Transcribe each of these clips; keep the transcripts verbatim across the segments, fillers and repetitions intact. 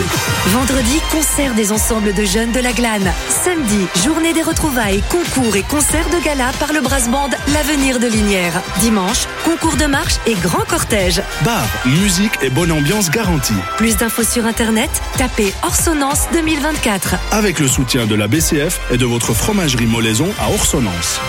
Vendredi, concert des ensembles de jeunes de la Glane. Samedi, journée des retrouvailles, concours et concerts de gala par le brass band L'Avenir de Linière. Dimanche, concours de marche et grand cortège. Bar, musique et bonne ambiance garantie. Plus d'infos sur internet, tapez Orsonnance deux mille vingt-quatre. Avec le soutien de la B C F et de votre fromagerie Molaison à Orsonnance.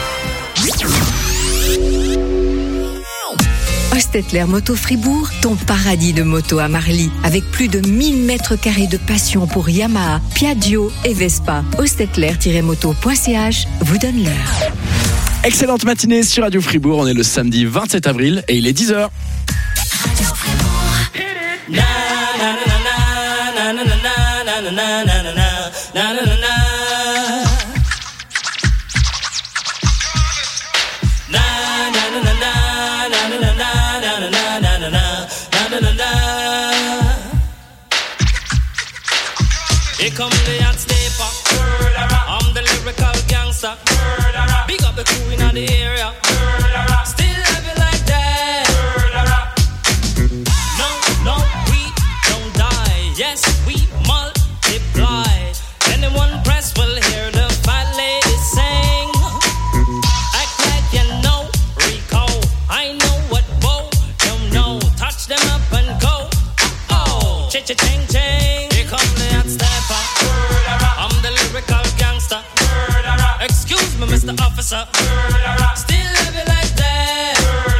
Ostetler Moto Fribourg, ton paradis de moto à Marly, avec plus de mille mètres carrés de passion pour Yamaha, Piaggio et Vespa. ostetler tiret moto point c h vous donne l'heure. Excellente matinée sur Radio Fribourg, on est le samedi vingt-sept avril et il est dix heures. Here come the hot stepper. I'm the lyrical gangster. Big up the crew in the area. Still have it like that. No, no, we don't die. Yes, we multiply. Anyone press will hear the fat lady sing. Act like you know Rico. I know what Bo don't know. Touch them up and go. Oh, cha-cha-ching, ching. Here come the hot stepper. I'm the lyrical gangster. Excuse me, Mister Officer. Still have it like that.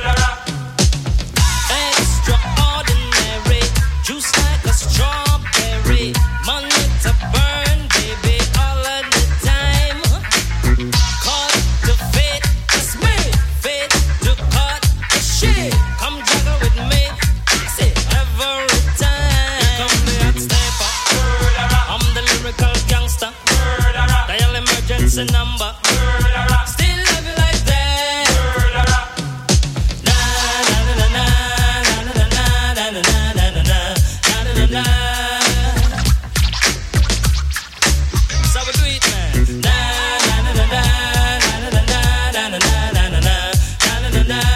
Extraordinary. Juice like a strawberry. Money to burn, baby, all of the time. Cut the fit, it's me. Fit to cut the shit. Come juggle with me. Say every time. Here come the hot stepper. I'm the lyrical gangster. Dial emergency number. Still have it like that. Na na na na na na na na na na na na na na. So we do it, man. Na na na na na na na na na na na na na na.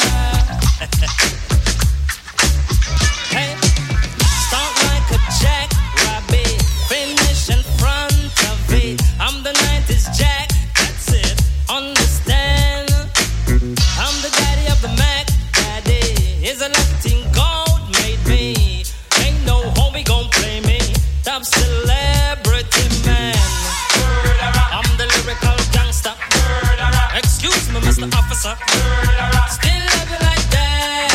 Hey, start like a jackrabbit, finish in front of it. I'm the nineties Jack, that's it, understand? I'm the daddy of the Mac, daddy. Is a Latin gold made me. Ain't no homie gon' play me. Top celebrity man. I'm the lyrical gangster. Excuse me, Mister Officer. Still have it like that.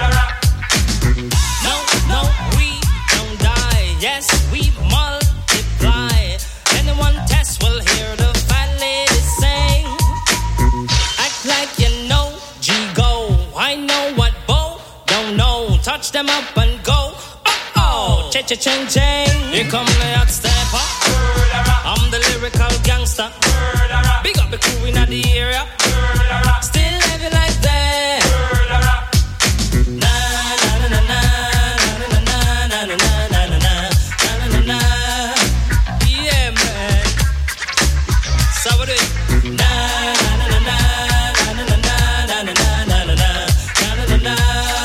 No, no, we don't die. Yes, we multiply. Anyone test will hear the fat lady sing. Act like you know G-Go. I know what Bo don't know. Touch them up and go. Oh, cha-cha-ching-ching. Here come the hot stepper. I'm the lyrical gangster. Big up the crew in the area. Still have it like that. Na na na na na na na na na na na na na na. Yeah, man. So we do it. Na na na na na na na na na na na na na na.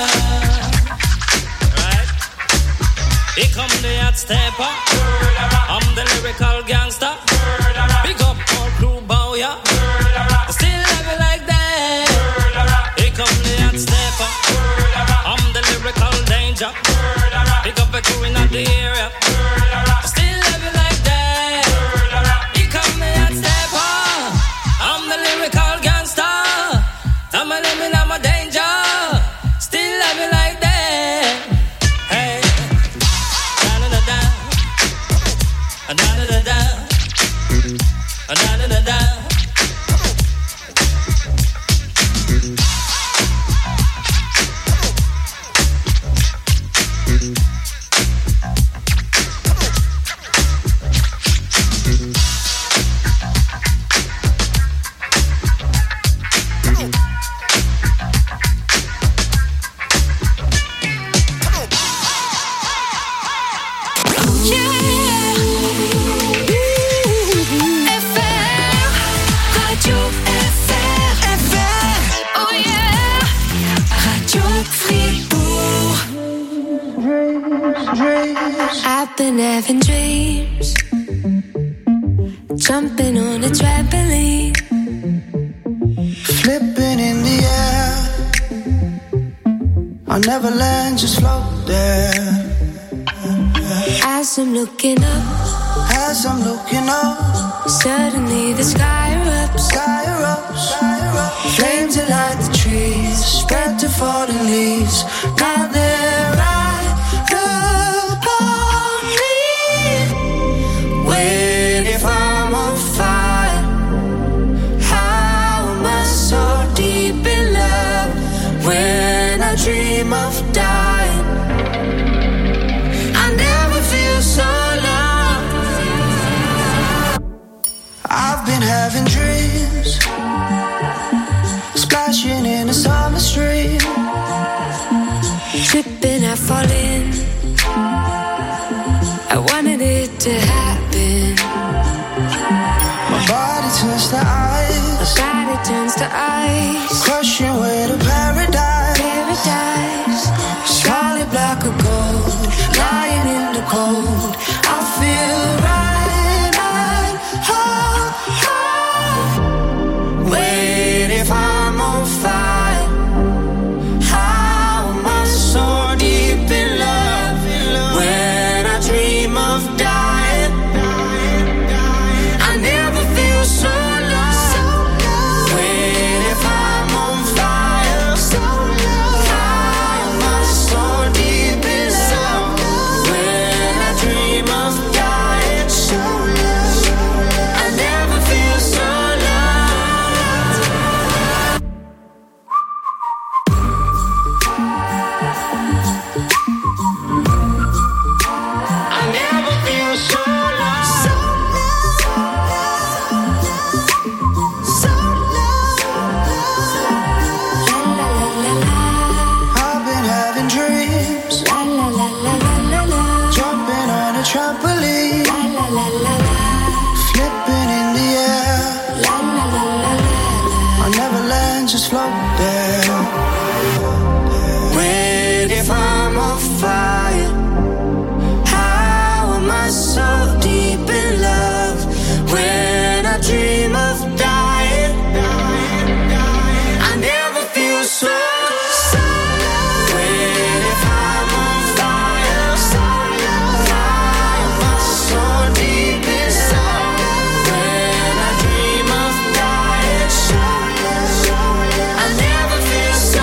Right. Here come the hot stepper. I'm the lyrical gangster. Big up all crew, bow ya. Still have it like that. Here come the hot stepper. I'm the lyrical danger. Big up the crew in the area. Still have it like that. Here come the hot stepper. I'm the lyrical gangster. I'm a living, I'm a danger. Still have it like that. Hey, da da da da, da da da da, da da da da. Dreams I've been having dreams, jumping on a trampoline, flipping in the air. I'll never land, just float there. As I'm looking up, as I'm looking up, suddenly the sky erupts, sky erupts, sky erupts. Flames that light the trees, spread to falling leaves. Now they're right upon me. Wait, if I'm on fire, how am I so deep in love? When I dream of dying, I never feel so low. I've been having dreams, splashing in a summer stream, tripping, I fall in. I wanted it to happen. My body turns to ice, my body turns to ice, crushing way to paradise, paradise. Scarlet black or gold, lying in the cold. I feel right, right, oh, oh. Wait, if I'm on fire, how am I so deep in love? When I dream of dying, I never feel so low. Wait, if I'm on fire, how am I so deep in love? When I dream of dying, I never feel so I never feel so I've been having dreams, La la la la la la la, jumping on a trampoline, la la la la la, flipping in the air. la la la la la. I'll never land, just float there. Wait, if I'm on fire, how am I so deep in love? When I dream of dying, I never feel so. Wait, if I'm on fire, how am I so deep inside? When I dream of dying, I never feel so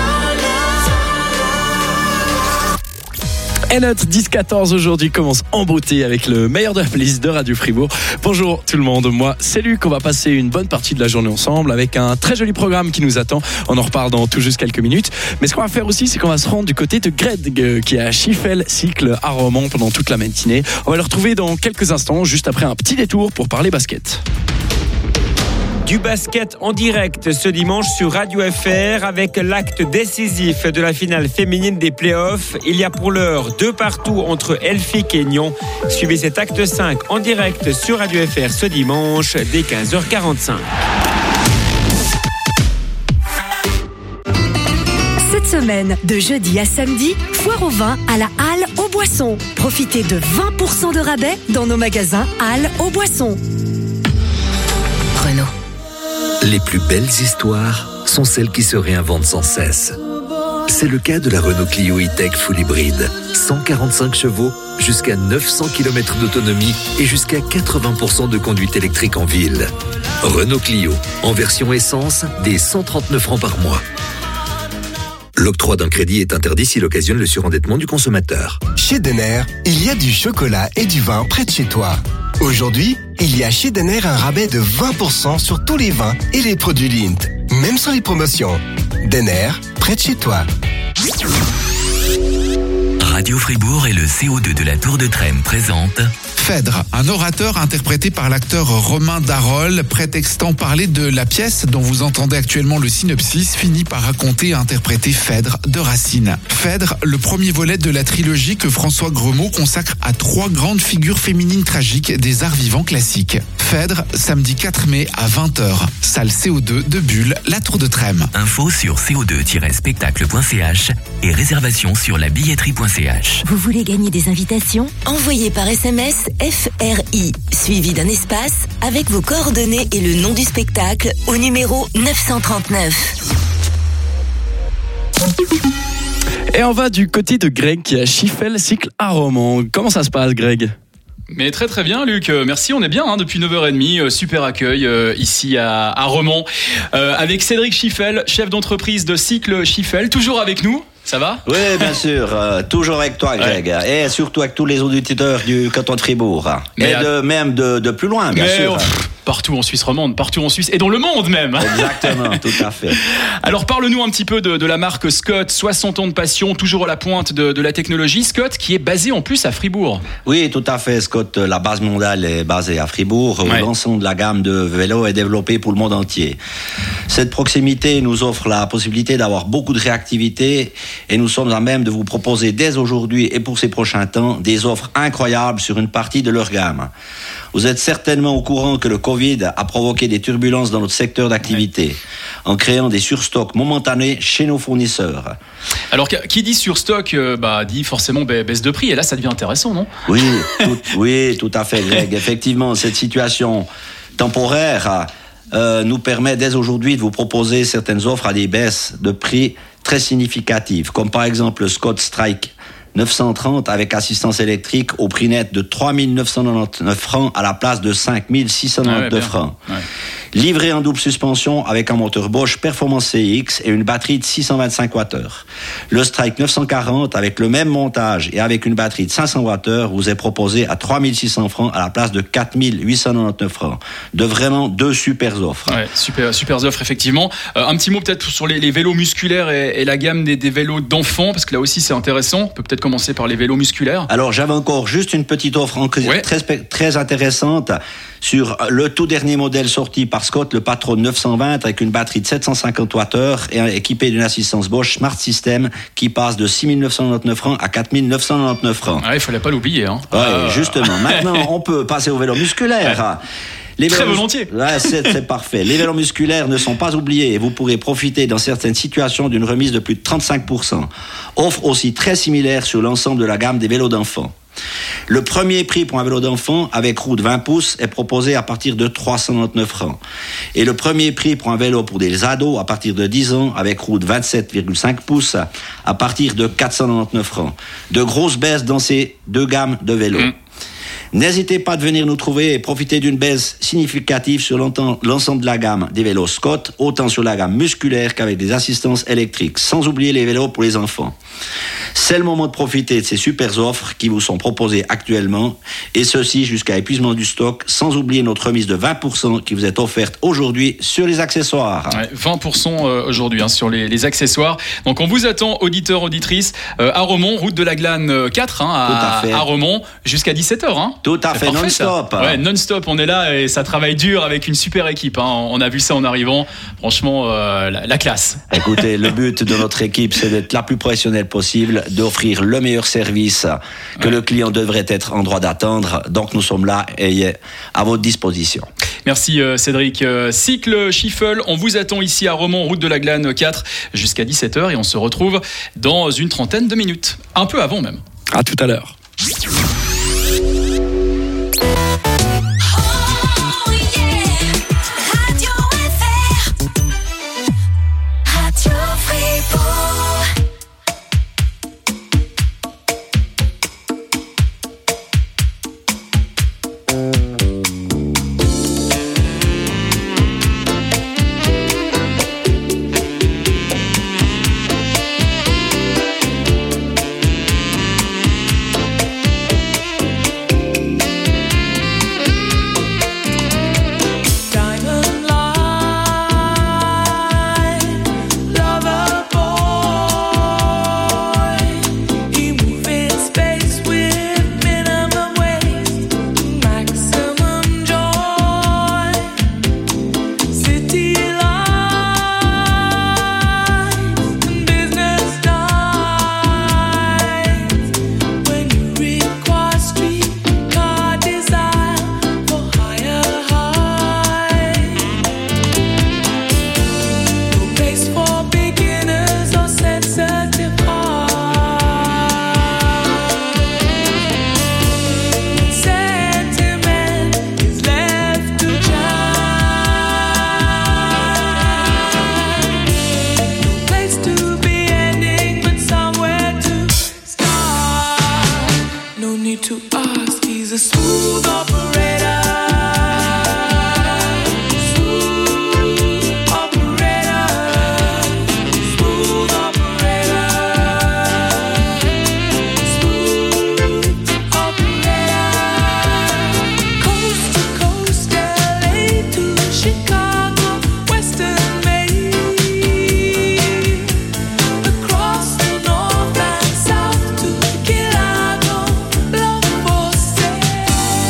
low. Et notre dix quatorze aujourd'hui commence en beauté avec le meilleur de la playlist de Radio Fribourg. Bonjour tout le monde, moi c'est Luc, on va passer une bonne partie de la journée ensemble avec un très joli programme qui nous attend. On en reparle dans tout juste quelques minutes. Mais ce qu'on va faire aussi, c'est qu'on va se rendre du côté de Greg qui est à Schiffel, cycle à Romans pendant toute la matinée. On va le retrouver dans quelques instants, juste après un petit détour pour parler basket. Du basket en direct ce dimanche sur Radio F R avec l'acte décisif de la finale féminine des playoffs. Il y a pour l'heure deux partout entre Elphick et Nyon. Suivez cet acte cinq en direct sur Radio F R ce dimanche dès quinze heures quarante-cinq. Cette semaine, de jeudi à samedi, foire au vin à la Halle aux Boissons. Profitez de vingt pour cent de rabais dans nos magasins Halle aux Boissons. Renault. Les plus belles histoires sont celles qui se réinventent sans cesse. C'est le cas de la Renault Clio E-Tech Full Hybrid. cent quarante-cinq chevaux, jusqu'à neuf cents kilomètres d'autonomie et jusqu'à quatre-vingts pour cent de conduite électrique en ville. Renault Clio, en version essence, dès cent trente-neuf francs par mois. L'octroi d'un crédit est interdit s'il occasionne le surendettement du consommateur. Chez Denner, il y a du chocolat et du vin près de chez toi. Aujourd'hui, il y a chez Denner un rabais de vingt pour cent sur tous les vins et les produits Lindt, même sur les promotions. Denner, près de chez toi. Radio Fribourg et le C O deux de la Tour de Trême présentent Phèdre, un orateur interprété par l'acteur Romain Darol, prétextant parler de la pièce dont vous entendez actuellement le synopsis, finit par raconter et interpréter Phèdre de Racine. Phèdre, le premier volet de la trilogie que François Gremaud consacre à trois grandes figures féminines tragiques des arts vivants classiques. Phèdre Phèdre, samedi quatre mai à vingt heures. Salle C O deux de Bulle, la Tour de Trême. Info sur c o deux tiret spectacle point c h et réservation sur la billetterie point c h. Vous voulez gagner des invitations? Envoyez par S M S F R I, suivi d'un espace, avec vos coordonnées et le nom du spectacle au numéro neuf cent trente-neuf. Et on va du côté de Greg qui est à Chiffel, cycle à Romans. Comment ça se passe, Greg ? Mais très très bien, Luc. Euh, merci, on est bien hein, depuis neuf heures trente. Euh, super accueil euh, ici à, à Romans euh, avec Cédric Chiffel, chef d'entreprise de Cycle Chiffel, toujours avec nous. Ça va ? Oui, bien sûr. Euh, toujours avec toi, Greg. Ouais. Et surtout avec tous les auditeurs du canton de Fribourg. Mais et de, même de, de plus loin, bien mais sûr. On, pff, partout en Suisse romande, partout en Suisse et dans le monde même. Exactement, tout à fait. Alors, parle-nous un petit peu de, de la marque Scott. soixante ans de passion, toujours à la pointe de, de la technologie. Scott, qui est basé en plus à Fribourg. Oui, tout à fait. Scott, la base mondiale est basée à Fribourg. Ouais. L'ensemble de la gamme de vélos est développée pour le monde entier. Cette proximité nous offre la possibilité d'avoir beaucoup de réactivité et nous sommes à même de vous proposer dès aujourd'hui et pour ces prochains temps des offres incroyables sur une partie de leur gamme. Vous êtes certainement au courant que le Covid a provoqué des turbulences dans notre secteur d'activité, ouais. en créant des surstocks momentanés chez nos fournisseurs. Alors, qui dit surstock, euh, bah, dit forcément baisse de prix, et là ça devient intéressant, non ? Oui, tout, oui, tout à fait, Greg. Effectivement, cette situation temporaire euh, nous permet dès aujourd'hui de vous proposer certaines offres à des baisses de prix très significatives, comme par exemple le Scott Strike neuf cent trente avec assistance électrique au prix net de trois mille neuf cent quatre-vingt-dix-neuf francs à la place de cinq mille six cent quatre-vingt-dix-neuf ah ouais, francs. Ouais. Livré en double suspension avec un moteur Bosch Performance C X et une batterie de six cent vingt-cinq watts-heure. Le Strike neuf cent quarante avec le même montage et avec une batterie de cinq cents watts-heure vous est proposé à trois mille six cents francs à la place de quatre mille huit cent quatre-vingt-dix-neuf francs. De vraiment deux super offres. Ouais, super, super offres effectivement. Euh, un petit mot peut-être sur les, les vélos musculaires et, et la gamme des, des vélos d'enfants, parce que là aussi c'est intéressant. On peut peut-être commencer par les vélos musculaires. Alors j'avais encore juste une petite offre en ouais. très, très intéressante sur le tout dernier modèle sorti par Scott, le Patron neuf cent vingt avec une batterie de sept cent cinquante watts-heure et équipé d'une assistance Bosch Smart System qui passe de six mille neuf cent quatre-vingt-dix-neuf francs à quatre mille neuf cent quatre-vingt-dix-neuf francs. Ah, il fallait pas l'oublier. Hein. Ouais, euh... justement. Maintenant, on peut passer au vélo musculaire. Ouais. Les Très vélos, volontiers. Ouais, c'est, c'est parfait. Les vélos musculaires ne sont pas oubliés et vous pourrez profiter dans certaines situations d'une remise de plus de trente-cinq pour cent. Offre aussi très similaire sur l'ensemble de la gamme des vélos d'enfants. Le premier prix pour un vélo d'enfant avec roue de vingt pouces est proposé à partir de trois cent quatre-vingt-dix-neuf francs. Et le premier prix pour un vélo pour des ados à partir de dix ans avec roue de vingt-sept virgule cinq pouces à partir de quatre cent quatre-vingt-dix-neuf francs. De grosses baisses dans ces deux gammes de vélos. Mmh. N'hésitez pas à venir nous trouver et profiter d'une baisse significative sur l'ensemble de la gamme des vélos Scott, autant sur la gamme musculaire qu'avec des assistances électriques, sans oublier les vélos pour les enfants. C'est le moment de profiter de ces super offres qui vous sont proposées actuellement, et ceci jusqu'à épuisement du stock, sans oublier notre remise de vingt pour cent qui vous est offerte aujourd'hui sur les accessoires. Ouais, vingt pour cent aujourd'hui hein, sur les, les accessoires. Donc on vous attend, auditeurs, auditrices, euh, à Romans, route de la Glane quatre, hein, à, à, à Romans, jusqu'à dix-sept heures. Hein. Tout à fait, parfait, non-stop. Ouais, non-stop, on est là et ça travaille dur avec une super équipe. Hein. On a vu ça en arrivant. Franchement, euh, la, la classe. Écoutez, le but de notre équipe, c'est d'être la plus professionnelle possible, d'offrir le meilleur service que ouais. le client devrait être en droit d'attendre. Donc nous sommes là et à votre disposition. Merci euh, Cédric. Euh, Cycle Chiffel, on vous attend ici à Romans, route de la Glane quatre, jusqu'à dix-sept heures et on se retrouve dans une trentaine de minutes. Un peu avant même. À tout à l'heure. he's a smooth operator. Smooth operator. Smooth operator. Smooth operator. Coast to coast, L A to Chicago, Western Maine, across the north and south to Chicago, love for sale.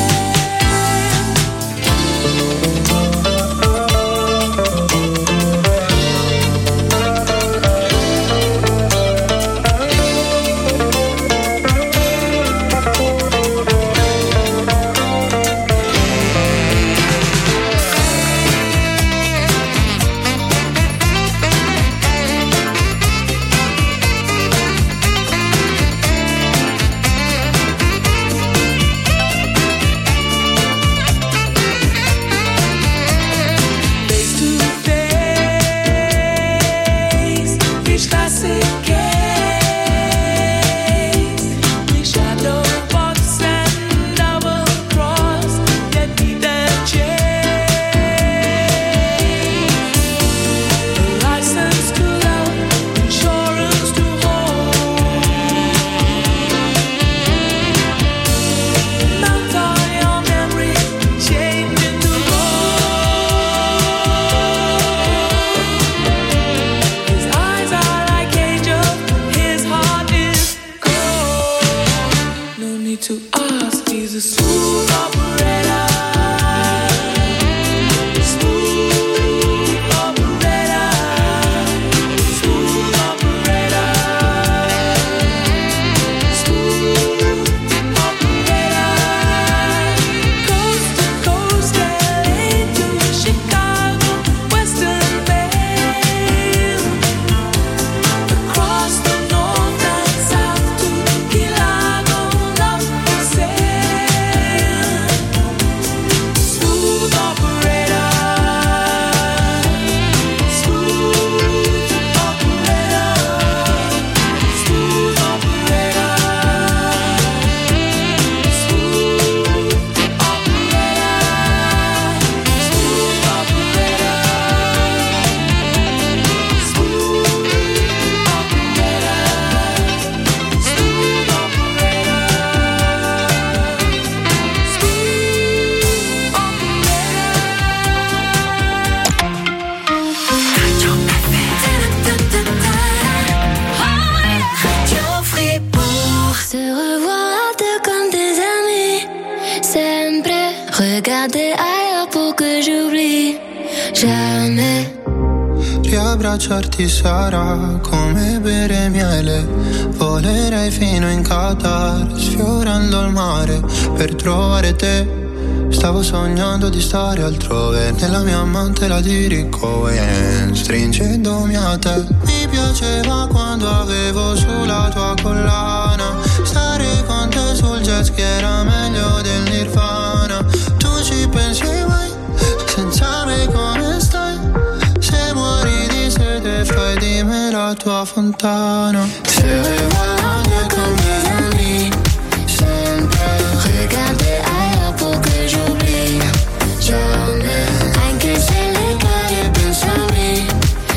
Face to face, each classic case, we shadow box and double cross, yet need and change. A license to love, insurance to hold. Mount on your memory, change into his eyes are like angels, his heart is gold. No need to ask, he's a smooth operator. Smooth operator. Smooth operator. Smooth operator. Coast to coast, L A to Chicago, Western Maine, across the north and south to Chicago, love for sale. Smooth operator. Smooth operator. Smooth operator. Smooth Se revoir à deux comme des amis, sempre regarder ailleurs pour que j'oublie. Jamais. Riabbracciarti sarà come bere miele. Volerei fino in Qatar, sfiorando il mare per trovare te. Stavo sognando di stare altrove, nella mia amante la dirigo e stringendomi a te. Mi piaceva quando avevo sulla tua collana, stare con te sul jet ski era meglio del Nirvana. Tu ci pensi mai, senza me come stai? Se muori di sete fai di me la tua fontana. Se regarder comme des amis, sempre regarder ailleurs pour que j'oublie. Jamais, anche se le carie penso a me,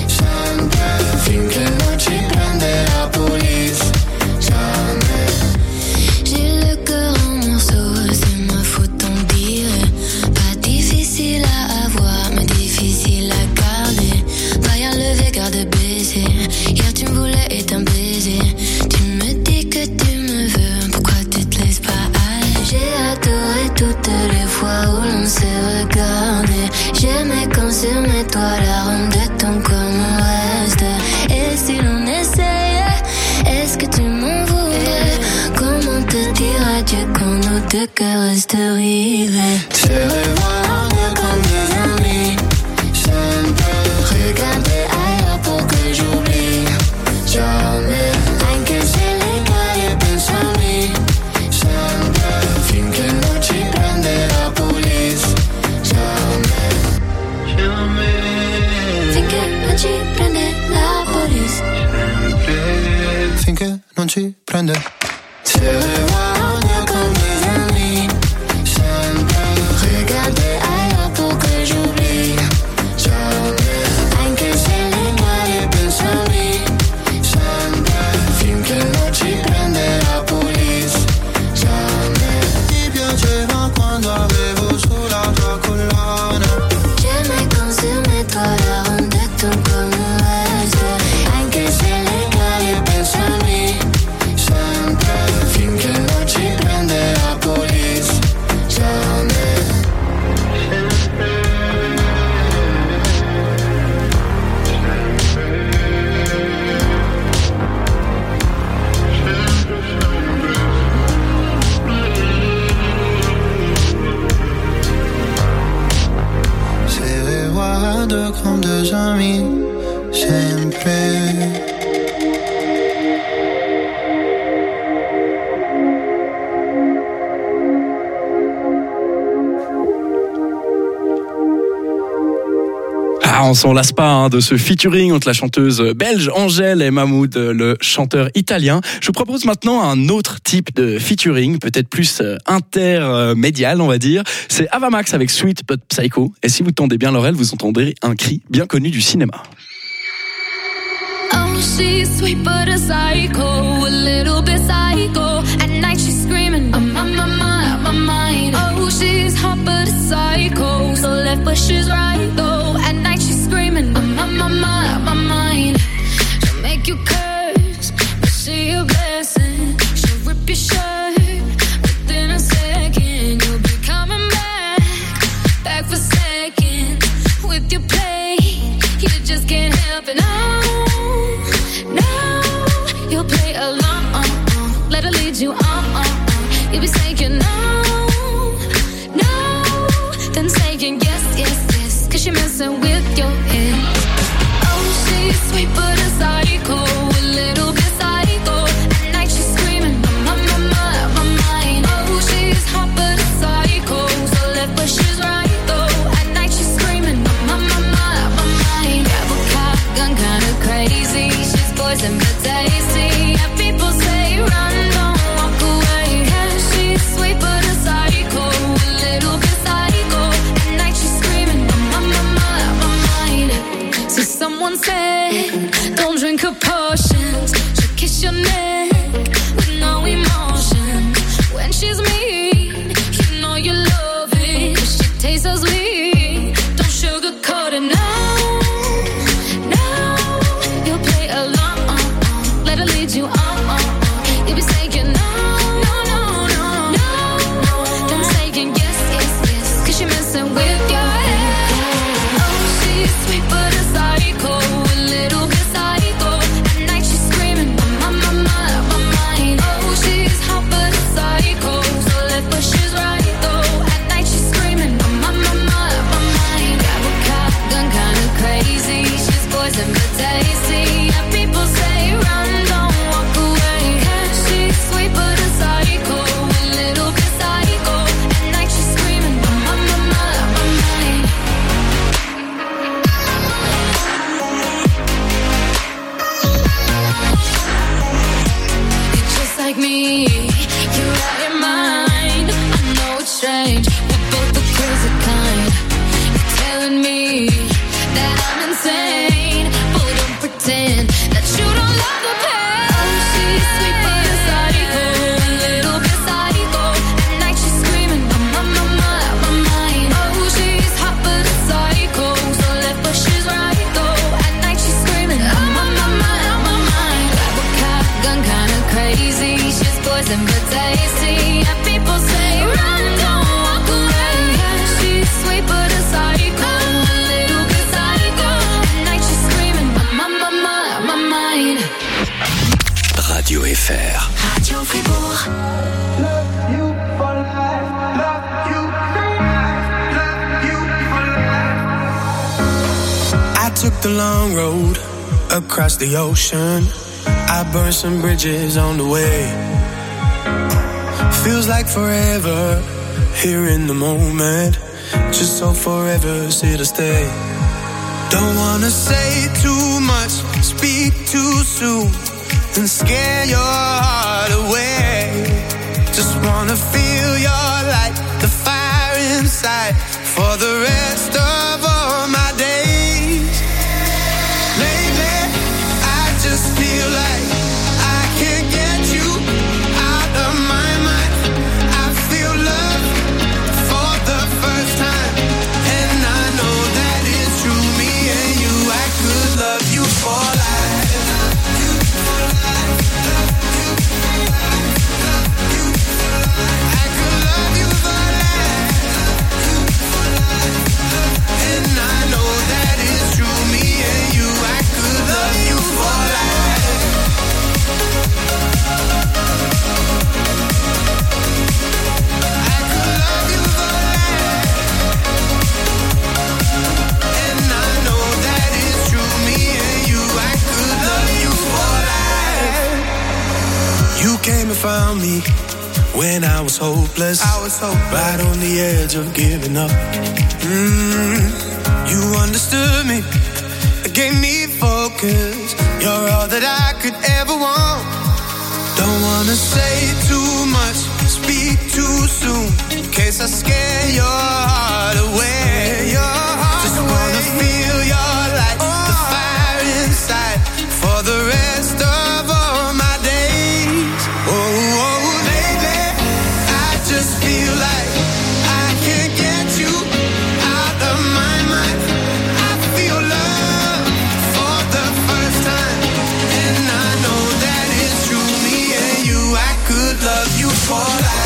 sempre finché non ci prende la police. Jamais. J'ai le cœur en morceaux, c'est ma faute on dirait. Pas difficile à avoir, mais difficile à garder. Pas levé, garde baiser. Hier tu me voulais et un baiser. Tu me dis que tu me veux, pourquoi tu te laisses pas aller? J'ai adoré toutes les fois où l'on s'est regardé. J'aimais quand sur mes toits l'arôme de ton corps me reste. Et si l'on essayait, est-ce que tu m'en voudrais? Comment te dire adieu quand nos deux cœurs restent rivés? Se regarder comme des amis, sempre regarder ailleurs pour que j'oublie. Jamais, anche se le carie penso a me, sempre finché non ci prende la police. Jamais, jamais, finché non ci prende la police. Sempre, finché non ci prende. Se regarder comme des amis, seremos a mí siempre. Ah, on s'en lasse pas hein, de ce featuring entre la chanteuse belge Angèle et Mahmoud, le chanteur italien. Je vous propose maintenant un autre type de featuring, peut-être plus intermédial, on va dire. C'est Avamax avec Sweet But Psycho. Et si vous tendez bien l'oreille, vous entendrez un cri bien connu du cinéma. Oh, she's sweet but a psycho, a little bit psycho. At night she's screaming, I'm on my mind, my mind. Oh, she's hot but a psycho, so left but she's right though. At night she's screaming, I'm on my mind, my mind. She'll make you curse, but she a blessing. She'll rip your shirt within a second. You'll be coming back, back for seconds. With your play, you just can't help it. No. No, you'll play along, let her lead you on. You'll be saying no, no, then saying yes, yes, yes, cause you're messing with your head. Oh, she's sweet but a psycho, a little bit psycho. At night she's screaming, my, my, my, my mind. Oh, she's hot but a psycho, so left but she's right though. At night she's screaming, my, my, my, my mind. Grab a cop gun, kinda crazy. She's poison but tasty. Yeah, people say run, don't walk away. Yeah, she's sweet but a psycho, a little bit psycho. At night she's screaming, my, my, my, my mind. So someone said, don't drink her potions. She'll kiss your neck with no emotion. When she's mean, you know you love it. Cause she tastes so sweet, don't sugarcoat it now. Lead you on, on, on. You'll be saying no, no, no, no, no. Then saying yes, yes, yes, cause you're messing with your head. Oh, she's sweet but a psycho, a little bit psycho. At night she's screaming, my, my, my, my mind. Oh, she's hot but a psycho, so left but she's right though. At night she's screaming, my, my, my, my mind. Grab a cop gun, kinda crazy. She's poison but tasty. Yeah, people say run. Like me, you're out your mind. I know it's strange, we're both the crazy kind. You're telling me that I'm insane, but don't pretend that you don't love the pain. Oh, she's sweet but a psycho, a little bit psycho. At night she's screaming, my, my, my, my mind. Oh, she's hot but a psycho, so left but she's right though. At night she's screaming, my, my, my, my mind. Grab a cop gun, kinda crazy. She's poison but tasty. Yeah, people say run, don't walk away. Yeah, she's sweet but a psycho, a little bit psycho. At night she's screaming, my, my, my, my mind. Radio F R. Radio Fribourg. Love you for life, love you for life, love you for life. I took the long road across the ocean. I burned some bridges on the way. Feels like forever here in the moment. Just so forever's here to stay. Don't wanna say too much, speak too soon, and scare your heart away. Just wanna feel your light, the fire inside, for the rest of all my days. Lately, I just feel like I can't get you out of my mind. I feel love for the first time, and I know that it's true. Me and you, I could love you for life. Love you for life. Love you for life. Love you for life. I could love you for life. Love you for life. found me when I was hopeless. I was hopeless. Right on the edge of giving up. Mm, you understood me, gave me focus. You're all that I could ever want. Don't wanna say too much, speak too soon, in case I scare your heart away. Your heart Just away. Wanna feel your light, oh. the fire inside, for the rest of all my days. Oh, oh, lately, I just feel like I can't get you out of my mind. I feel love for the first time, and I know that it's true. Me and you, I could love you for life.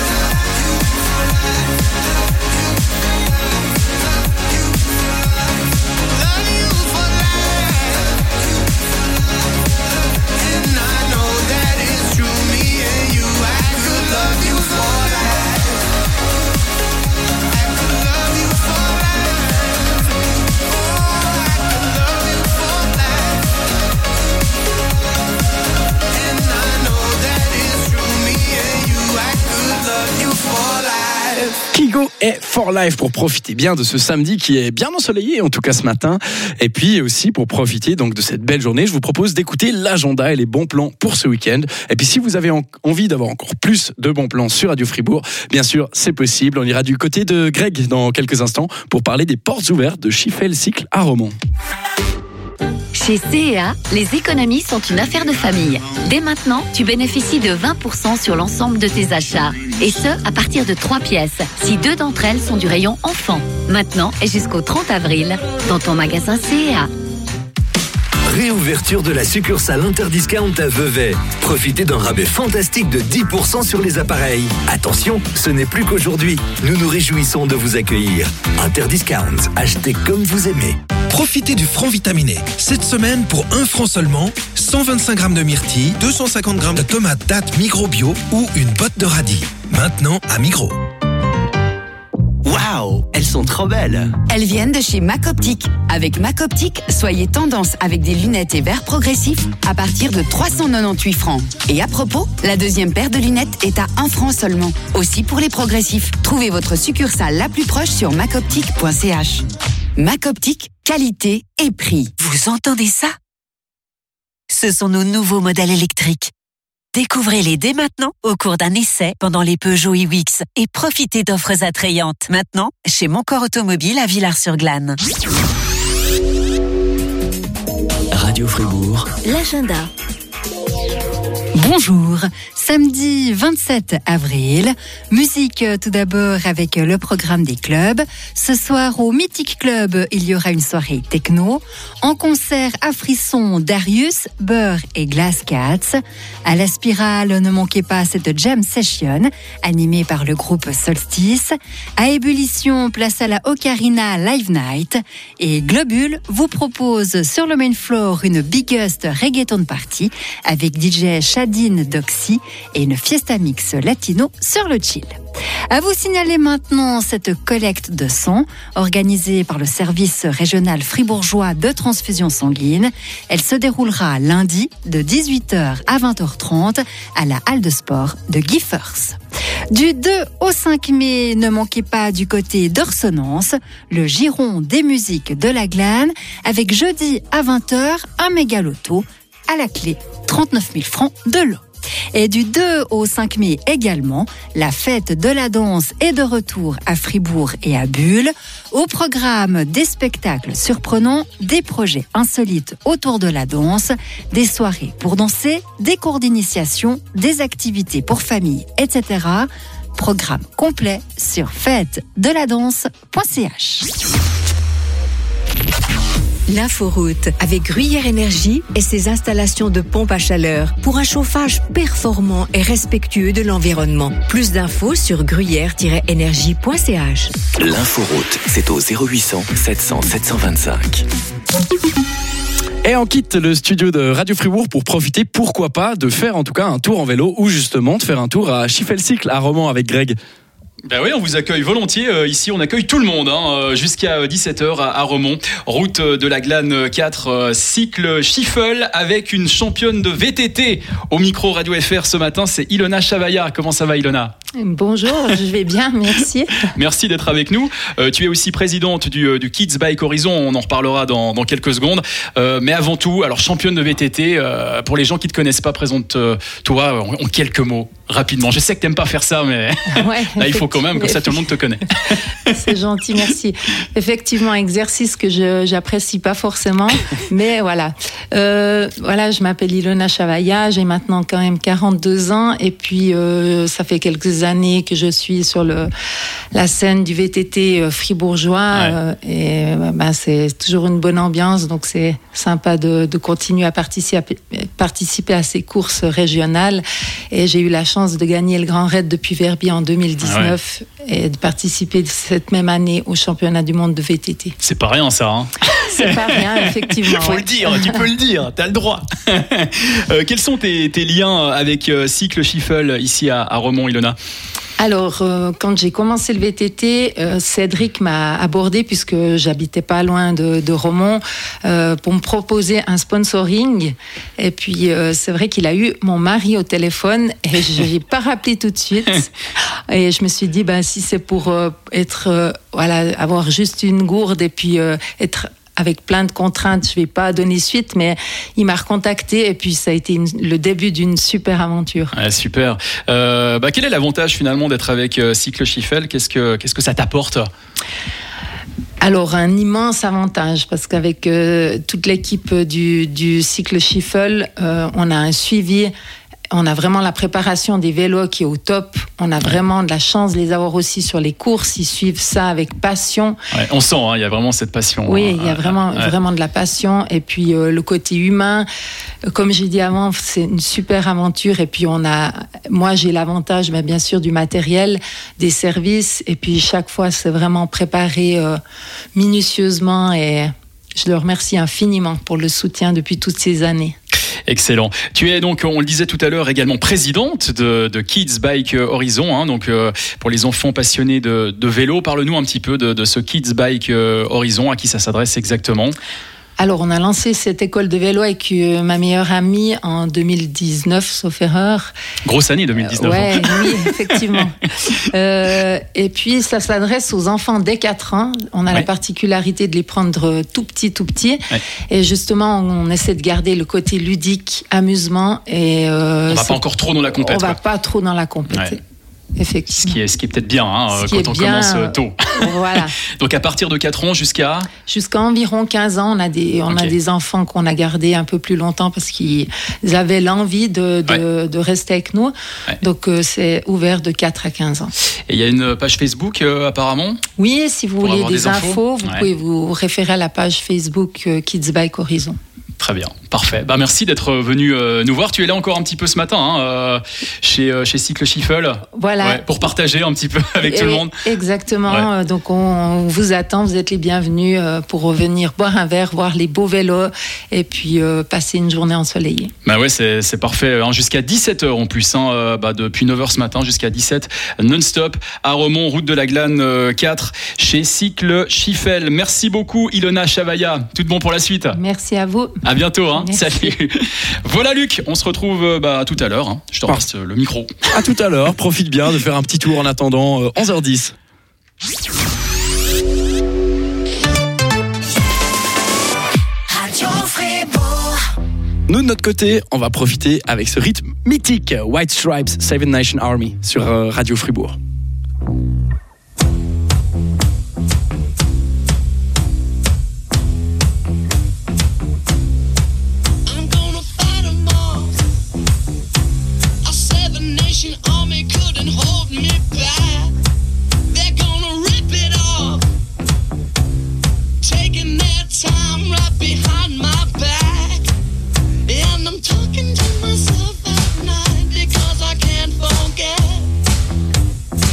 Kygo et For Life pour profiter bien de ce samedi qui est bien ensoleillé en tout cas ce matin, et puis aussi pour profiter donc de cette belle journée, je vous propose d'écouter l'agenda et les bons plans pour ce week-end. Et puis si vous avez en- envie d'avoir encore plus de bons plans sur Radio Fribourg, bien sûr c'est possible. On ira du côté de Greg dans quelques instants pour parler des portes ouvertes de Schiffel Cycle à Romont. Chez C et A, les économies sont une affaire de famille. Dès maintenant, tu bénéficies de vingt pour cent sur l'ensemble de tes achats. Et ce, à partir de trois pièces, si deux d'entre elles sont du rayon enfant. Maintenant et jusqu'au trente avril, dans ton magasin C et A. Réouverture de la succursale Interdiscount à Vevey. Profitez d'un rabais fantastique de dix pour cent sur les appareils. Attention, ce n'est plus qu'aujourd'hui. Nous nous réjouissons de vous accueillir. Interdiscount, achetez comme vous aimez. Profitez du franc vitaminé. Cette semaine, pour un franc seulement, cent vingt-cinq grammes de myrtille, deux cent cinquante grammes de tomates dattes Migros Bio ou une botte de radis. Maintenant à Migros. Waouh, elles sont trop belles. Elles viennent de chez Mac Optique. Avec Mac Optique, soyez tendance avec des lunettes et verres progressifs à partir de trois cent quatre-vingt-dix francs. Et à propos, la deuxième paire de lunettes est à un franc seulement. Aussi pour les progressifs. Trouvez votre succursale la plus proche sur mac optique point c h. Mac Optique, qualité et prix. Vous entendez ça? Ce sont nos nouveaux modèles électriques. Découvrez-les dès maintenant au cours d'un essai pendant les Peugeot iWix et profitez d'offres attrayantes. Maintenant, chez Moncor Automobile à Villars-sur-Glâne. Radio Fribourg. L'agenda. Bonjour, samedi vingt-sept avril, musique tout d'abord avec le programme des clubs. Ce soir au Mythic Club, il y aura une soirée techno. En concert à Frisson, Darius, Beurre et Glass Cats. À la Spirale, ne manquez pas cette jam session animée par le groupe Solstice. À Ébullition, place à la Ocarina Live Night. Et Globule vous propose sur le main floor une biggest reggaeton party avec D J Shadine Doxy et une fiesta mix latino sur le chill. À vous signaler maintenant cette collecte de sang organisée par le service régional fribourgeois de transfusion sanguine. Elle se déroulera lundi de dix-huit heures à vingt heures trente à la halle de sport de Giffers. Du deux au cinq mai, ne manquez pas du côté d'Orsonnance, le giron des musiques de la Glane avec jeudi à vingt heures un méga loto à la clé trente-neuf mille francs de lot. Et du deux au cinq mai également, la fête de la danse est de retour à Fribourg et à Bulle. Au programme des spectacles surprenants, des projets insolites autour de la danse, des soirées pour danser, des cours d'initiation, des activités pour famille, et cetera. Programme complet sur fête de la danse point c h. L'inforoute avec Gruyère Énergie et ses installations de pompes à chaleur pour un chauffage performant et respectueux de l'environnement. Plus d'infos sur gruyère tiret énergie point c h. L'inforoute, c'est au zéro huit cents sept cents sept cent vingt-cinq. Et on quitte le studio de Radio Fribourg pour profiter, pourquoi pas, de faire en tout cas un tour en vélo ou justement de faire un tour à Schiffel Cycle à Romont avec Greg. Ben oui, on vous accueille volontiers. Euh, ici, on accueille tout le monde hein, jusqu'à dix-sept heures à, à Remont. Route de la Glane quatre, euh, cycle Schiffel avec une championne de V T T au micro Radio F R ce matin. C'est Ilona Chavaya. Comment ça va, Ilona ? Bonjour, je vais bien, merci. Merci d'être avec nous. Euh, tu es aussi présidente du, euh, du Kids Bike Horizon. On en reparlera dans, dans quelques secondes. Euh, mais avant tout, alors championne de V T T. Euh, pour les gens qui ne te connaissent pas, présente-toi en, en quelques mots, rapidement. Je sais que tu n'aimes pas faire ça, mais ouais, là, il faut quand même, comme ça tout le monde te connaît. C'est gentil, merci. Effectivement, exercice que je j'apprécie pas forcément, mais voilà. Euh, voilà, je m'appelle Ilona Chavaya, j'ai maintenant quand même quarante-deux ans et puis euh, ça fait quelques années que je suis sur le la scène du V T T fribourgeois ouais. euh, et bah, c'est toujours une bonne ambiance, donc c'est sympa de, de continuer à participer, participer à ces courses régionales. Et j'ai eu la chance de gagner le Grand Raid depuis Verbier en deux mille dix-neuf ah ouais. et de participer cette même année au championnat du monde de V T T. C'est pas rien ça, hein. C'est pas rien, effectivement. Il faut ouais. le dire, tu peux le dire, t'as le droit. euh, quels sont tes, tes liens avec euh, Cycle Schiffel ici à, à Remont, Ilona ? Alors, euh, quand j'ai commencé le V T T, euh, Cédric m'a abordé, puisque j'habitais pas loin de, de Remont, euh, pour me proposer un sponsoring. Et puis, euh, c'est vrai qu'il a eu mon mari au téléphone et je l'ai pas rappelé tout de suite. Et je me suis dit, ben, si c'est pour euh, être, euh, voilà, avoir juste une gourde et puis euh, être avec plein de contraintes, je vais pas donner suite, mais il m'a recontacté et puis ça a été une, le début d'une super aventure. Ouais, super. Euh, bah, quel est l'avantage finalement d'être avec euh, Cycle Schiffel ? Qu'est-ce que, qu'est-ce que ça t'apporte ? Alors, un immense avantage, parce qu'avec euh, toute l'équipe du, du Cycle Schiffel, euh, on a un suivi. On a vraiment la préparation des vélos qui est au top. On a vraiment de la chance de les avoir aussi sur les courses. Ils suivent ça avec passion. Ouais, on sent, hein, il y a vraiment cette passion. Oui, hein. il y a vraiment, ouais. vraiment de la passion. Et puis, euh, le côté humain, comme j'ai dit avant, c'est une super aventure. Et puis, on a, moi, j'ai l'avantage, ben, bien sûr, du matériel, des services. Et puis, chaque fois, c'est vraiment préparé euh, minutieusement. Et je le remercie infiniment pour le soutien depuis toutes ces années. Excellent. Tu es donc, on le disait tout à l'heure, également présidente de, de Kids Bike Horizon, hein, donc euh, pour les enfants passionnés de, de vélo. Parle-nous un petit peu de, de ce Kids Bike Horizon, à qui ça s'adresse exactement. Alors, on a lancé cette école de vélo avec euh, ma meilleure amie en deux mille dix-neuf, sauf erreur. Grosse année deux mille dix-neuf. Euh, ouais, oui, effectivement. euh, et puis, ça s'adresse aux enfants dès quatre ans. On a ouais. la particularité de les prendre tout petits, tout petits. Ouais. Et justement, on essaie de garder le côté ludique, amusement. Et, euh, on va pas encore trop dans la compète. On quoi. va pas trop dans la compète. Ouais. Ce Effectivement. qui est, ce qui est peut-être bien hein, quand on bien, commence tôt. Voilà. Donc à partir de quatre ans jusqu'à Jusqu'à environ quinze ans, on a des, on okay. a des enfants qu'on a gardés un peu plus longtemps parce qu'ils avaient l'envie de, de, ouais. de rester avec nous. Ouais. Donc euh, c'est ouvert de quatre à quinze ans. Et il y a une page Facebook euh, apparemment ? Oui, si vous voulez des, des infos, infos vous ouais. pouvez vous référer à la page Facebook euh, Kids Bike Horizon. Très bien, parfait. Bah, merci d'être venu euh, nous voir. Tu es là encore un petit peu ce matin hein, euh, chez, euh, chez Cycle Schiffel. Voilà. Ouais, pour partager un petit peu avec Et tout le monde. Exactement. Ouais. Donc on, on vous attend, vous êtes les bienvenus euh, pour revenir boire un verre, voir les beaux vélos et puis euh, passer une journée ensoleillée. Bah ouais, c'est, c'est parfait. Hein, jusqu'à dix-sept heures en plus, hein, euh, bah, depuis neuf heures ce matin jusqu'à dix-sept, non-stop, à Remont, route de la Glane euh, quatre, chez Cycle Schiffel. Merci beaucoup Ilona Chavaya. Tout de bon pour la suite. Merci à vous. À bientôt, hein. Merci. Salut. Voilà Luc, on se retrouve bah, tout à l'heure. Hein. Je te repasse le micro. À tout à l'heure. Profite bien de faire un petit tour en attendant euh, onze heures dix. Nous de notre côté, on va profiter avec ce rythme mythique White Stripes, Seven Nation Army sur euh, Radio Fribourg. Talking to myself at night because I can't forget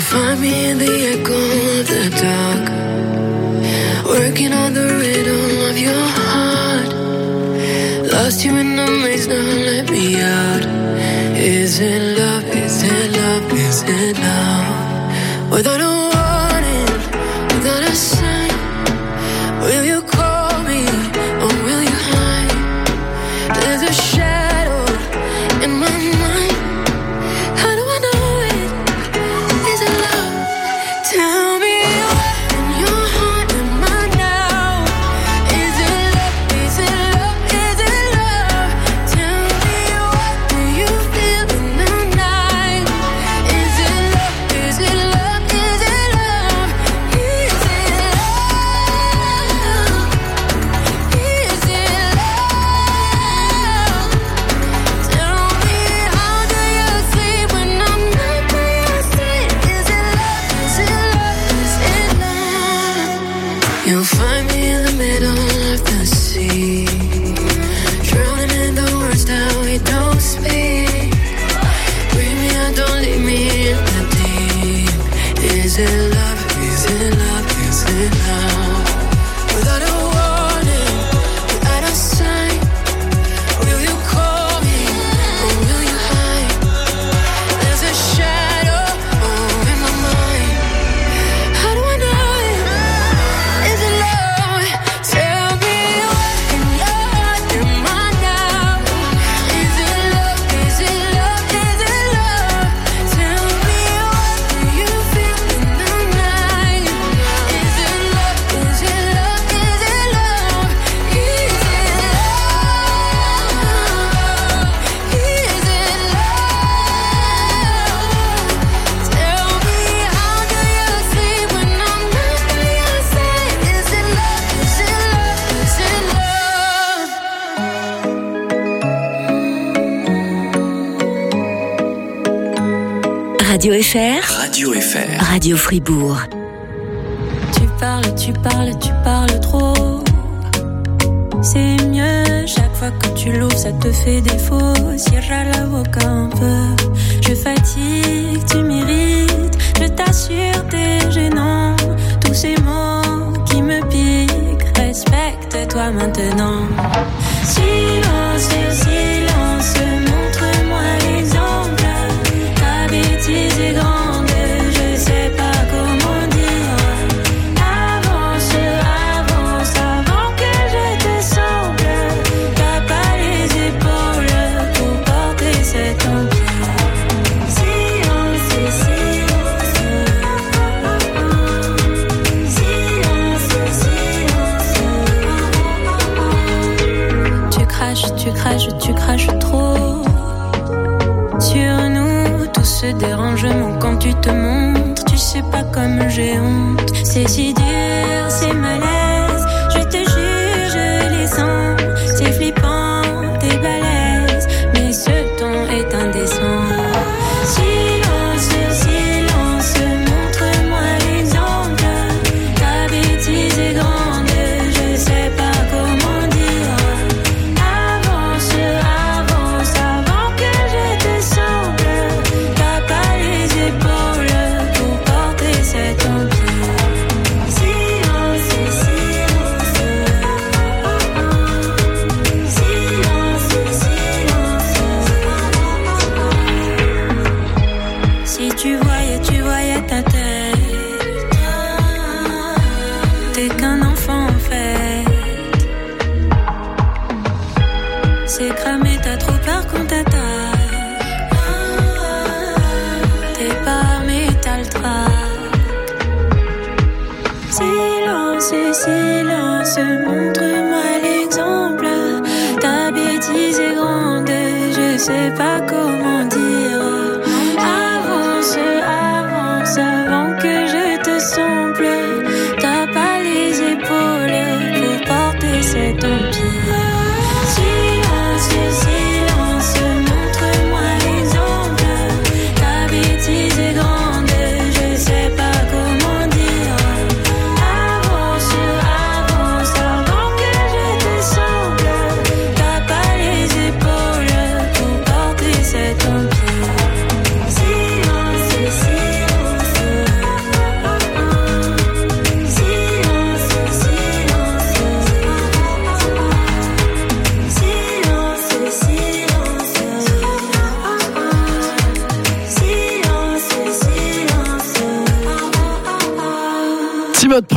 find me in the echo of the dark, working on the rhythm of your heart. Lost you in the maze, now let me out. Is it love, is it love, is it love? Without a warning, without a sign, will you call me or will you hide? There's a shadow in my mind. How do I know it? Is it love? Tell me what in your heart am I now? Is it love? Is it love? Is it love? Tell me what do you feel in the night? Is it love? Is it love? Is it love? Is it love? Is it love? Tell me how do you sleep when I'm not by your side? Is it love? Is it love? Is it love? You'll find me in the middle of the sea, drowning in the words that we don't speak. Bring me out, don't leave me in the deep. Is it love? Is it love? Is it love? Without a warning, without a sign, will you call me or will you hide? There's a shadow oh, in my mind. How do I know it? Is it love? Tell me what in your heart am I now? Is it love? Is it love? Is it love? Tell me what do you feel in the night? Is it love? Is it love? Is it love? Is it love? Is it love? Tell me how do you sleep when I'm not by your side? Is it love? Is it love? Is it love? Radio F R, Radio F R. Radio Fribourg. Tu parles, tu parles, tu parles trop. C'est mieux, chaque fois que tu l'ouvres, ça te fait défaut. Cierra la boca un peu. Je fatigue, tu m'irrites. Je t'assure, t'es gênant. Tous ces mots qui me piquent. Respecte-toi maintenant. Silence, silence, montre-moi l'exemple. Ta bêtise est grande, je sais pas comment dire. Avance, avance, avant que je te semble. T'as pas les épaules pour porter cet empire. Silence, silence. Silence, silence. Tu craches, tu craches, tu craches trop. Sur nous, tout ce dérangement quand tu te montres. Tu sais pas comme j'ai honte. C'est si dur, c'est malaise. Je te jure, je les sens. C'est flippant, t'es balèze. Mais ce ton est indécent. Silence, silence, montre-moi l'exemple. Ta bêtise est grande, je sais pas comment dire. Avance, avance, avant que je te semble. T'as pas les épaules pour porter cet empire. Silence, silence. Silence, silence. Si tu voyais, tu voyais ta tête. T'es qu'un enfant en fait. C'est cramé, t'as trop peur qu'on t'attaque. T'es pas armé, t'as le trac. Silence, silence, montre-moi l'exemple. Ta bêtise est grande, je sais pas comment dire. Avance, avance, avant que je te semble. T'as pas les épaules pour porter cet empire. Silence, silence, montre-moi l'exemple. Ta bêtise est grande, je sais pas comment dire. Avance, avance, avant que je te semble. T'as pas les épaules pour porter cet empire.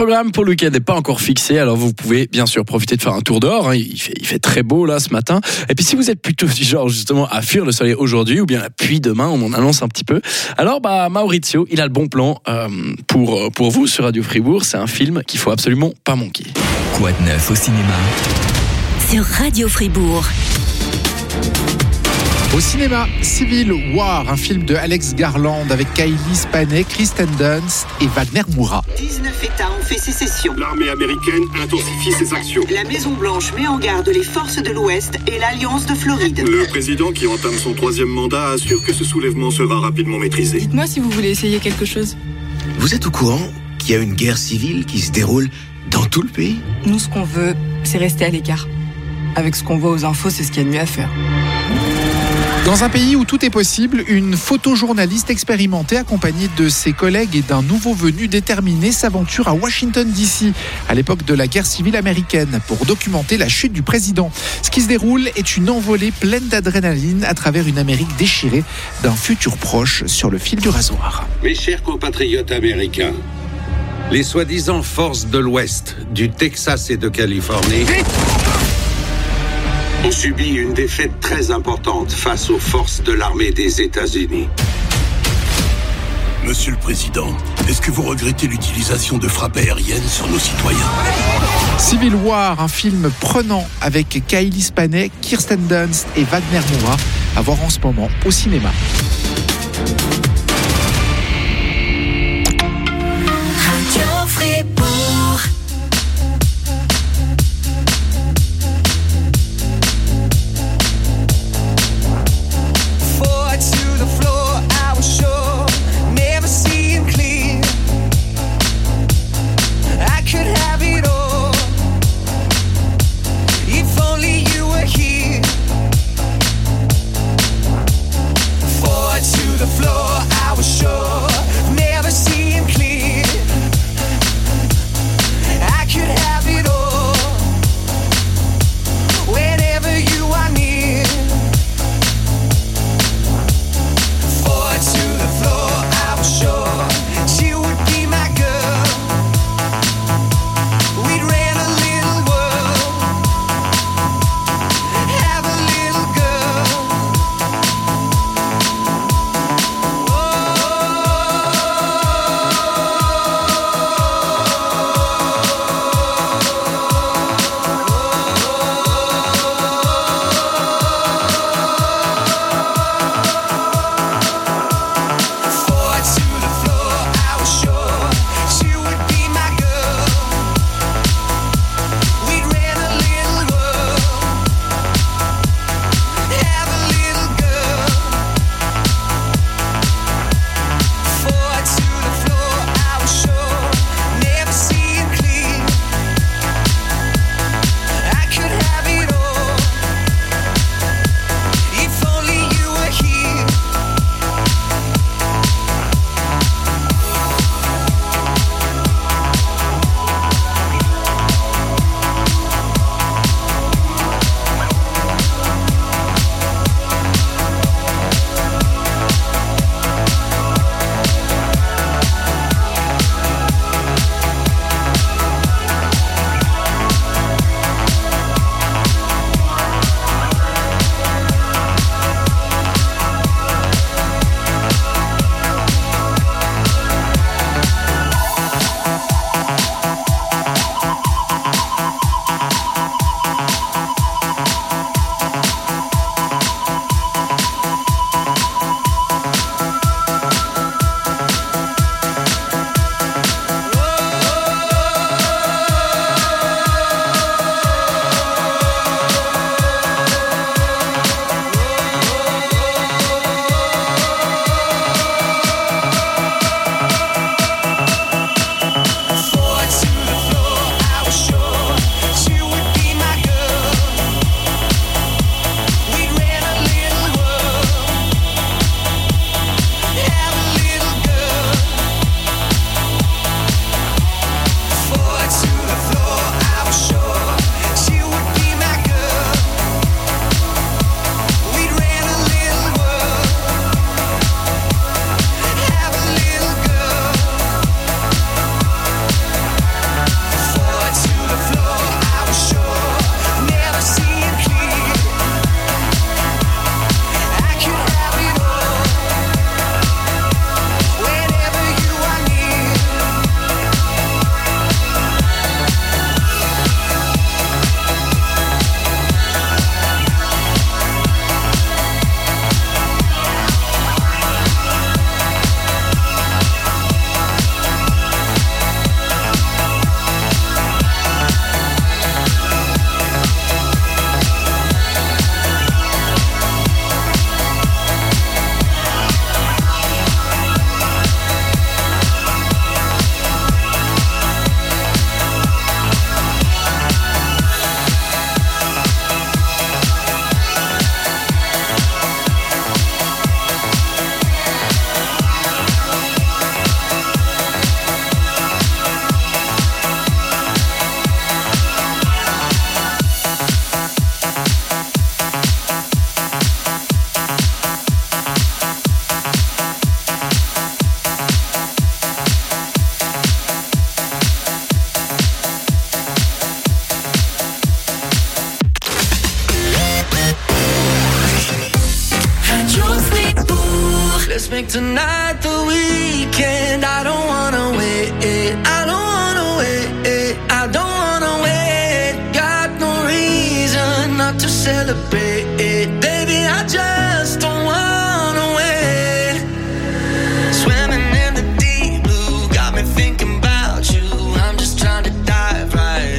programme pour le week-end n'est pas encore fixé, alors vous pouvez bien sûr profiter de faire un tour dehors. Hein. Il fait, il fait très beau là ce matin. Et puis si vous êtes plutôt du genre justement à fuir le soleil aujourd'hui ou bien la pluie demain, on en annonce un petit peu. Alors bah Maurizio, il a le bon plan euh, pour pour vous sur Radio Fribourg. C'est un film qu'il faut absolument pas manquer. Quoi de neuf au cinéma Sur Radio Fribourg. Au cinéma, Civil War, un film de Alex Garland avec Kylie Spaney, Kristen Dunst et Wagner Moura. dix-neuf États ont fait sécession. L'armée américaine intensifie ses actions. La Maison-Blanche met en garde les forces de l'Ouest et l'Alliance de Floride. Le président qui entame son troisième mandat assure que ce soulèvement sera rapidement maîtrisé. Dites-moi si vous voulez essayer quelque chose. Vous êtes au courant qu'il y a une guerre civile qui se déroule dans tout le pays ? Nous, ce qu'on veut, c'est rester à l'écart. Avec ce qu'on voit aux infos, c'est ce qu'il y a de mieux à faire. Dans un pays où tout est possible, une photojournaliste expérimentée accompagnée de ses collègues et d'un nouveau venu déterminé s'aventure à Washington D C à l'époque de la guerre civile américaine pour documenter la chute du président. Ce qui se déroule est une envolée pleine d'adrénaline à travers une Amérique déchirée d'un futur proche sur le fil du rasoir. Mes chers compatriotes américains, les soi-disant forces de l'Ouest, du Texas et de Californie, ont subi une défaite très importante face aux forces de l'armée des États-Unis. Monsieur le Président, est-ce que vous regrettez l'utilisation de frappes aériennes sur nos citoyens ? Civil War, un film prenant avec Kylie Spaney, Kirsten Dunst et Wagner Moura, à voir en ce moment au cinéma. Radio Fribourg. make tonight the weekend. I don't wanna wait, I don't wanna wait, I don't wanna wait. Got no reason not to celebrate, baby, I just don't wanna wait. Swimming in the deep blue, got me thinking about you. I'm just trying to dive right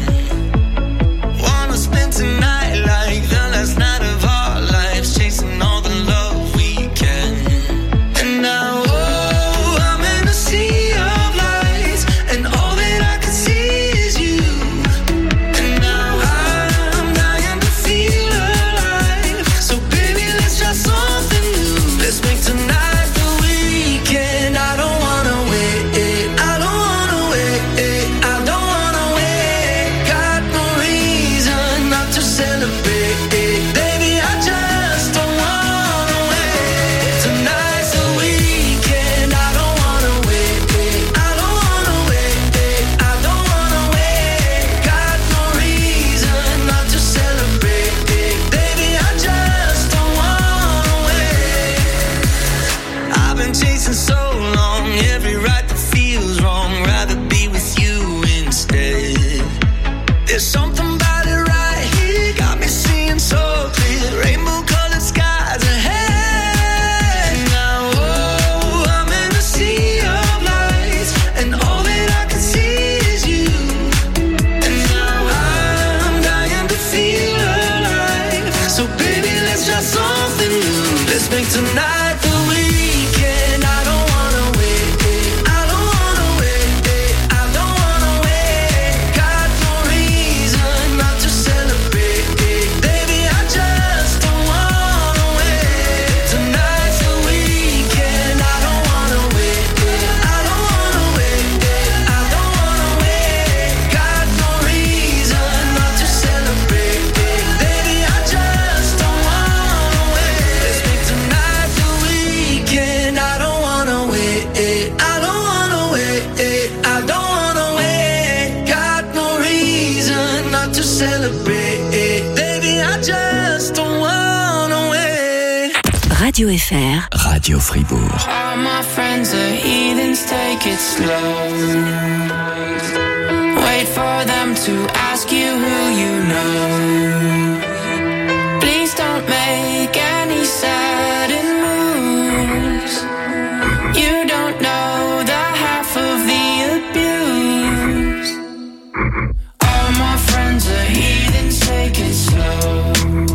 in. Wanna spend tonight like the last night of our lives, chasing all the love we can. And now, oh, I'm in a sea of lights, and all that I can see is you. And now I'm dying to feel alive. So baby, let's try something new. Let's make tonight the weekend. I don't wanna wait, I don't wanna wait, I don't wanna wait. Got no reason not to celebrate, baby, I just don't wanna wait. Tonight's the weekend. I don't wanna wait, I don't wanna wait, I don't wanna wait. Got no reason not to celebrate, baby, I just don't wanna wait. I've been chasing so long, every right that feels wrong, rather be with you instead. There's something about it right here, got me seeing so clear, rainbow colored skies ahead. Now, oh, I'm in a sea of lights, and all that I can see is you. And now I'm dying to feel alive. So baby, let's try something new. Let's make tonight the weekend. I don't wanna wait, I don't wanna wait, I don't wanna wait. Got no reason not to celebrate, baby, I just don't wanna wait. Tonight's the weekend. I don't wanna wait, I don't wanna wait, I don't wanna wait. Got no reason not to celebrate, baby, I just don't wanna wait. Let's make tonight the weekend. I don't wanna wait, I don't wanna wait, I don't wanna wait. Got no reason not to celebrate, baby, I just don't wanna wait. Radio F R. Radio Fribourg. All my friends are heathens, take it slow. Wait for them to ask you who you know. Please don't make any sudden moves. You don't know the half of the abuse. All my friends are heathens, take it slow.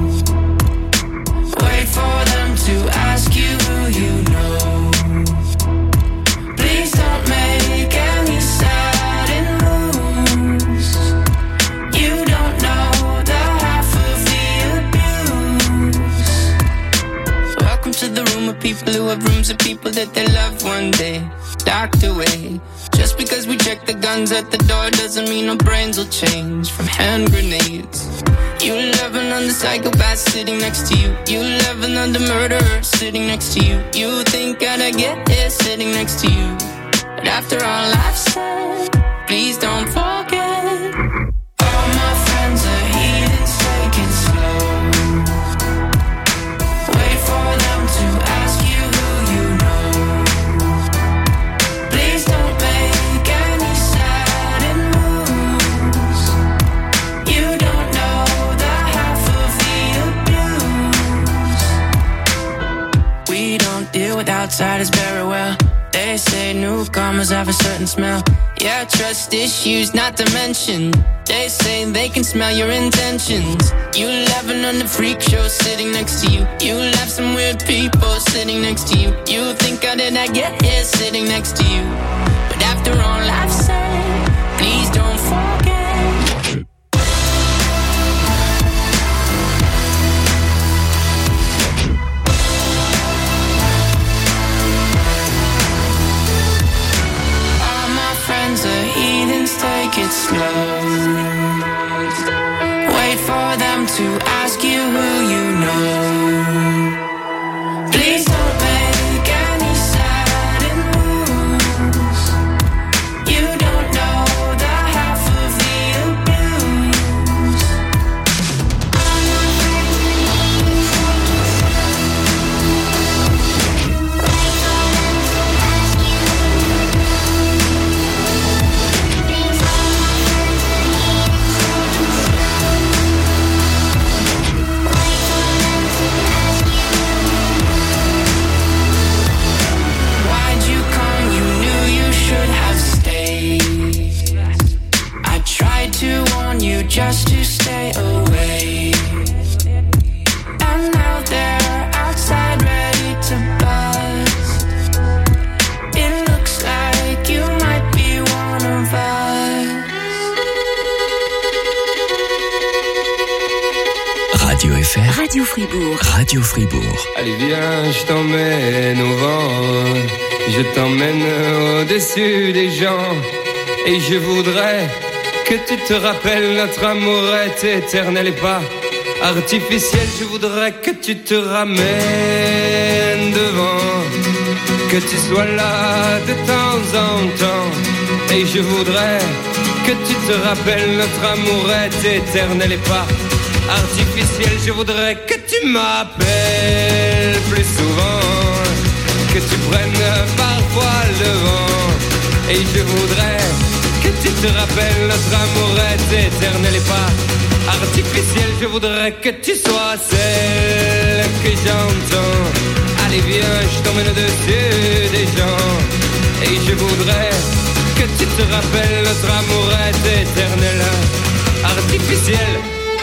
Wait for them to ask you who you know. Please don't make any sudden moves. You don't know the half of the abuse. Welcome to the room of people who have rooms of people that they love one day locked away. Just because we check the guns at the door doesn't mean our brains will change from hand grenades. You loving on the psychopath sitting next to you. You loving on the murderer sitting next to you. You think I'd get here sitting next to you. But after all I've said, please don't forget. All my friends are heathens, take it slow. Wait for them to ask you who you know. Please don't make any sudden moves. You don't know the half of the abuse. We don't deal with outsiders very well. They say newcomers have a certain smell. Yeah, trust issues not to mention. They say they can smell your intentions. You laughing on the freak show sitting next to you. You laugh some weird people sitting next to you. You think how did I get here sitting next to you. But after all I've said, please don't forget. All my friends are heathens, take it slow. Wait for them to ask you who you know. Please don't make any sudden moves. You don't know the half of the abuse. Wait just to stay away. And now they're outside ready to bust. It looks like you might be one of us. Radio F R. Radio Fribourg. Radio Fribourg. Allez viens, je t'emmène au vent, je t'emmène au-dessus des gens, et je voudrais que tu te rappelles notre amour est éternel et pas artificiel. Je voudrais que tu te ramènes devant, que tu sois là de temps en temps, et je voudrais que tu te rappelles notre amour est éternel et pas artificiel. Je voudrais que tu m'appelles plus souvent, que tu prennes parfois le vent, et je voudrais que tu te rappelles notre amour est éternel et pas artificiel. Je voudrais que tu sois celle que j'entends. Allez viens, je t'emmène au-dessus des gens, et je voudrais que tu te rappelles notre amour est éternel, artificiel.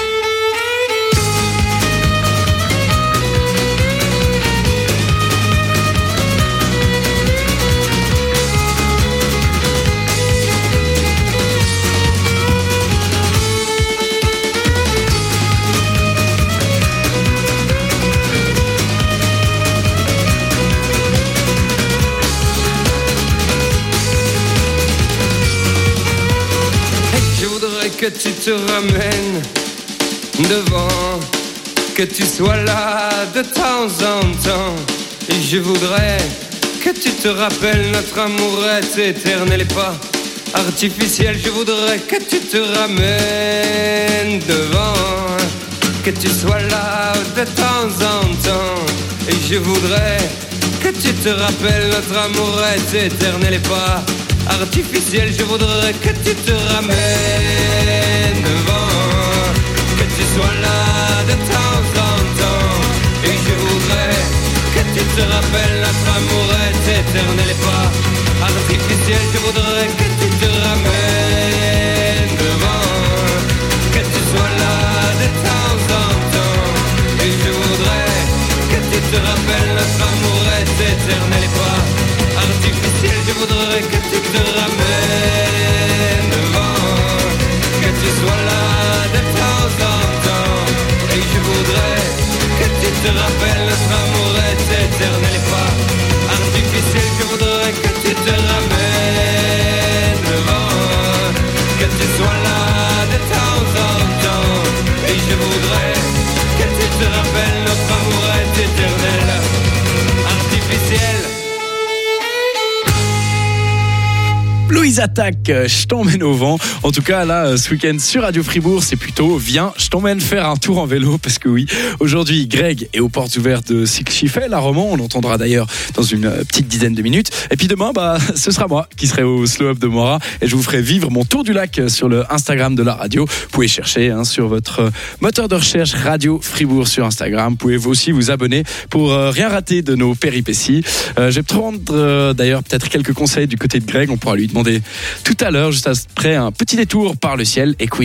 Que tu te ramènes devant, que tu sois là de temps en temps, et je voudrais que tu te rappelles notre amour est éternel et pas artificiel. Je voudrais que tu te ramènes devant, que tu sois là de temps en temps, et je voudrais que tu te rappelles notre amour est éternel et pas artificiel. Je voudrais que tu te ramènes devant, que tu sois là de temps en temps, et je voudrais que tu te rappelles notre amour est éternel et pas artificiel. Je voudrais que tu te ramènes devant, que tu sois là de temps en temps, et je voudrais que tu te rappelles notre amour est éternel et pas artificiel. Je voudrais que tu te ramènes devant, que tu sois là de temps en temps, et je voudrais que tu te rappelles notre amour est éternel et pas artificiel. Je voudrais que tu te ramènes devant, que tu sois là de temps en temps, et je voudrais que tu te rappelles notre amour est éternel, artificiel. Louise Attaque, je t'emmène au vent. En tout cas, là, ce week-end sur Radio Fribourg, c'est plutôt viens, je t'emmène faire un tour en vélo. Parce que oui, aujourd'hui, Greg est aux portes ouvertes de Cycle Chiffel à Romans. On l'entendra d'ailleurs dans une petite dizaine de minutes. Et puis demain, bah, ce sera moi qui serai au Slow Up de Moira. Et je vous ferai vivre mon tour du lac sur le Instagram de la radio. Vous pouvez chercher hein, sur votre moteur de recherche Radio Fribourg sur Instagram. Vous pouvez vous aussi vous abonner pour euh, rien rater de nos péripéties. Euh, je vais prendre euh, d'ailleurs peut-être quelques conseils du côté de Greg. On pourra lui demander tout à l'heure, juste après un petit détour par le ciel et Queen.